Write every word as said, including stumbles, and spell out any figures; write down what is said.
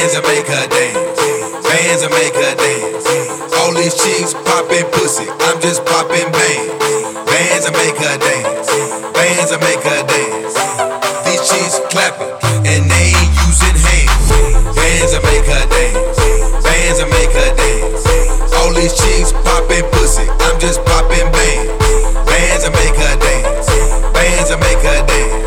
bands and make her dance, bands and make her dance. All these chicks poppin' pussy, I'm just poppin' bands, bands and make her dance, bands and make her dance. These chicks clapping and they ain't using hands, bands and make her dance, bands and make her dance. All these chicks poppin' pussy, I'm just poppin' bands, bands and make her dance, bands and make her dance.